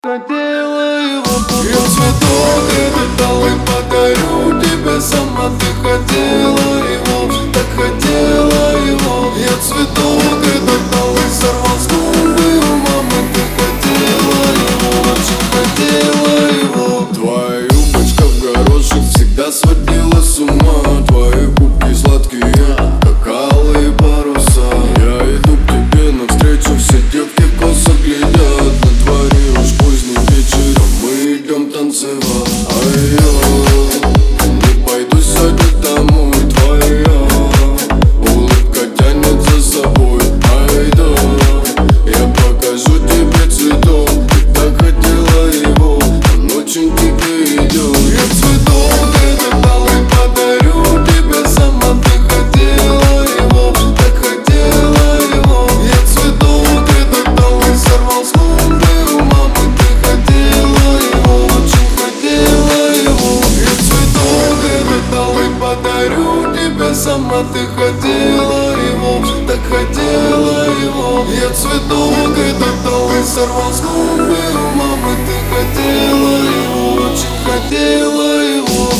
Хотела его, я цветок этот алый подарю тебе сама. Ты хотела его, так хотела его. Я цветок этот алый сорвал с губы у мамы. Ты хотела его, очень хотела его. Твоя юбочка в горошек всегда сводила с ума. Твои губки сладкие, как алые паруса. Я иду к тебе навстречу, все девки косо глядят. На дворе уж поздний вечером, мы идем танцевать. Не пойду сегодня домой. Твоя улыбка тянет за собой. Айда, я покажу тебе цветок. Ты так хотела его, он очень тебе идет. Я цветок этот алый подарю тебе сама. Ты хотела его, так хотела его. Я цветок этот алый сорвал с губы у мамы. Ты хотела его, очень хотела его. Я цветок этот алый подарю тебе сама. Ты хотела его, так хотела его. Я цветок этот алый сорвал с губы у мамы. Ты хотела его, очень хотела его.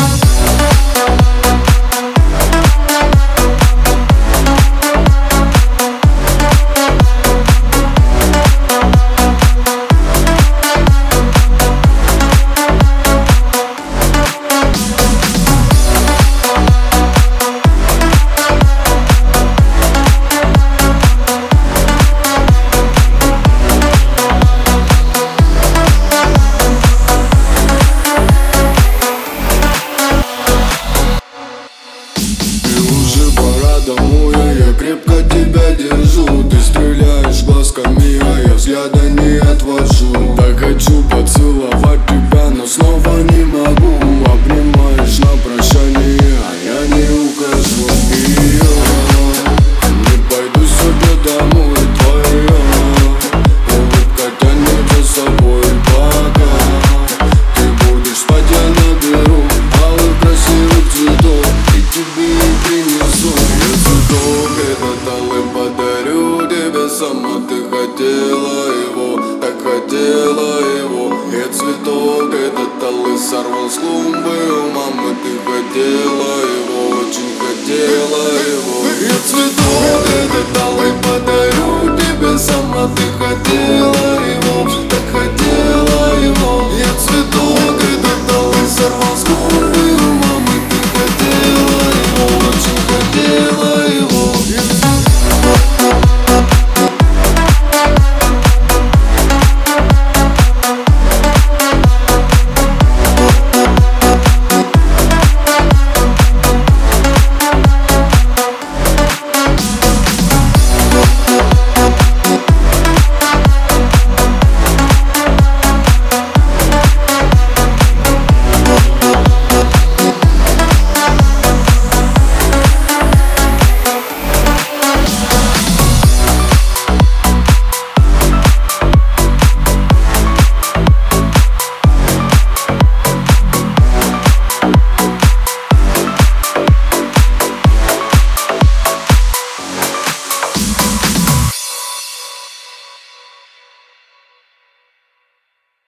Домой, я крепко тебя держу. Ты стреляешь глазками, а я взгляда не отвожу. Так хочу поцеловать тебя, но снова не могу. Обнимаешь на прощание, а я не ухожу. И я не пойду сегодня домой. Твоя улыбка тянет за собой. Пока ты будешь спать, я наберу алых красивых цветов и тебе принесу. Цветок этот алый подарю тебе сама. Ты хотела его, так хотела его. Я цветок этот алый сорвал с клумбы у мамы. Ты хотела